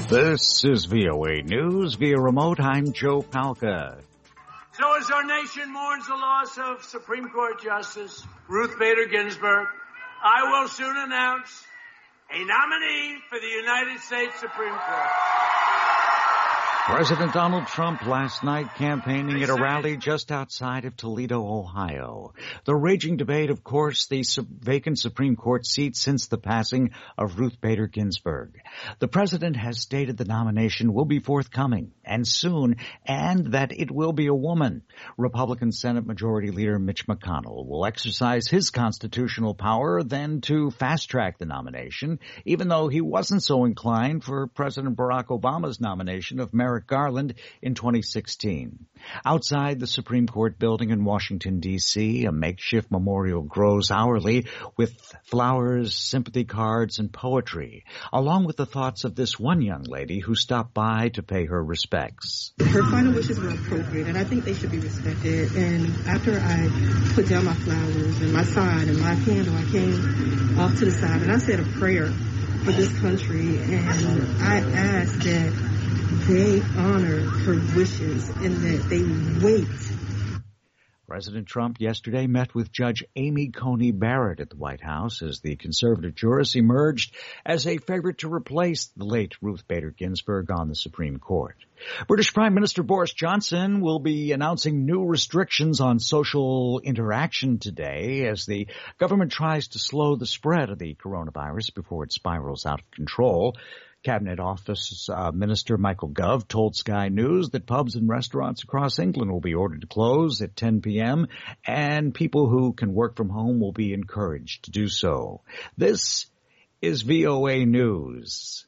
This is VOA News. Via remote, I'm Joe Palca. So as our nation mourns the loss of Supreme Court Justice Ruth Bader Ginsburg, I will soon announce a nominee for the United States Supreme Court. President Donald Trump last night campaigning at a rally just outside of Toledo, Ohio. The raging debate, of course, the vacant Supreme Court seat since the passing of Ruth Bader Ginsburg. The president has stated the nomination will be forthcoming and soon, and that it will be a woman. Republican Senate Majority Leader Mitch McConnell will exercise his constitutional power then to fast-track the nomination, even though he wasn't so inclined for President Barack Obama's nomination of Merrick Garland in 2016. Outside the Supreme Court building in Washington, D.C., a makeshift memorial grows hourly with flowers, sympathy cards, and poetry, along with the thoughts of this one young lady who stopped by to pay her respects. Her final wishes were appropriate, and I think they should be respected. And after I put down my flowers and my sign and my candle, I came off to the side and I said a prayer for this country, and I asked that they honor her wishes and that they wait. President Trump yesterday met with Judge Amy Coney Barrett at the White House as the conservative jurist emerged as a favorite to replace the late Ruth Bader Ginsburg on the Supreme Court. British Prime Minister Boris Johnson will be announcing new restrictions on social interaction today as the government tries to slow the spread of the coronavirus before it spirals out of control. Cabinet Office Minister Michael Gove told Sky News that pubs and restaurants across England will be ordered to close at 10 p.m. and people who can work from home will be encouraged to do so. This is VOA News.